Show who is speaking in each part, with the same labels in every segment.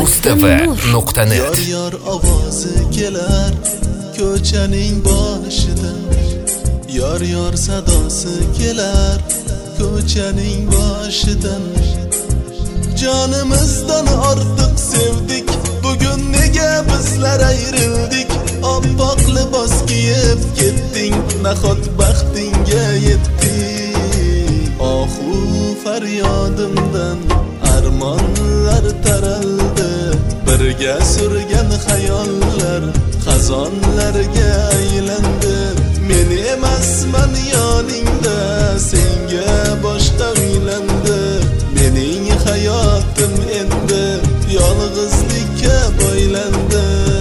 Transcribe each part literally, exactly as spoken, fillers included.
Speaker 1: Mustafa nuqta net.
Speaker 2: Yor yor ovozi kelar ko'chaning boshidan, yor yor sadosi kelar ko'chaning boshidan. Jonimizdan ortiq sevdik, bugun nega bizlar ayrildik? Oppoq libos kiyib ketding, nahot baxtingga yetdik. Ohu faryodimdan armonlar taraldi, birga surgan xayollar xazonlarga aylandi. Men emasman yoningda, senga boshqa uylandi. Mening hayotim endi yolg'izlikka boylandi.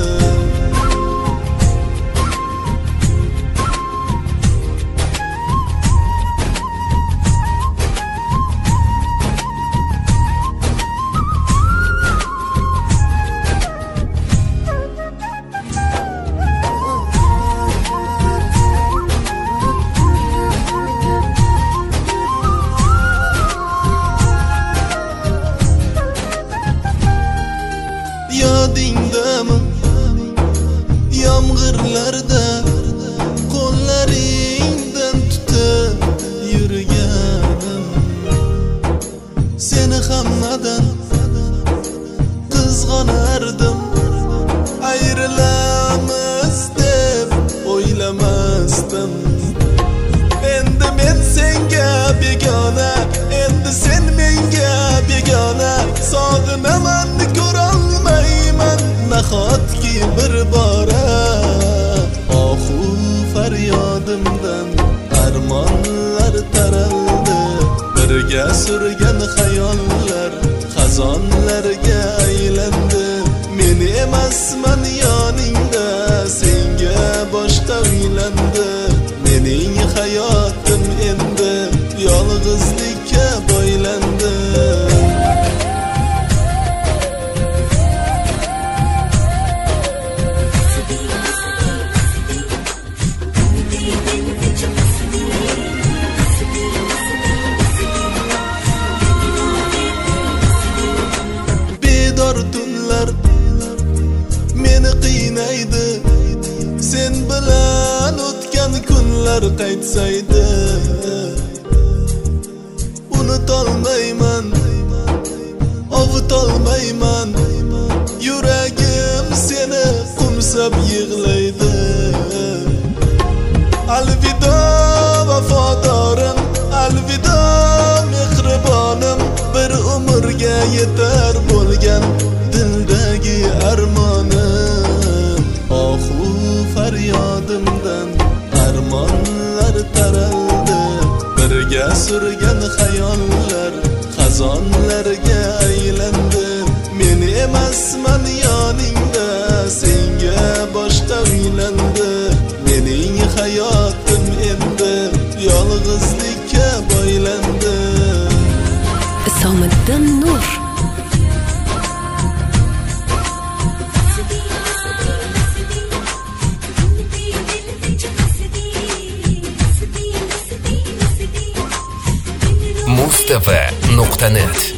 Speaker 2: Yodingdami yomg'irlarda qo'llaringdan tutib yurganim? Seni hammadan qizg'onardim, ayrilamiz deb o'ylamasdim. Endi men senga begona, endi sen menga begona. Sog'inaman ko'rolmayman, nahotki bir bora. Ohu faryodimdan armonlar taraldi, birga surgan xayollar xazonlarga aylandi. Men emasman yoningda, senga boshqa uylandi. Mening hayotim endi yolg'izlikka boylandi. Bedor tunlar meni qiynaydi, sen bilan o'tgan kunlar qaytsaydi. Unutolmayman, ovutolmayman, yuragim seni qumsab yig'laydi. Alvido vafodorim, alvido mehribonim, bir umrga yetar bo'lgan dildagi armonim. Ohu faryodimdan armonlar taraldi, birga surgan xayollar xazonlarga aylandi. Men emasman yoningda, senga boshqa uylandi. Mening hayotim endi yolg'izlikka boylandi.
Speaker 3: Isomiddin Nur.
Speaker 1: Mustafa nuqta net.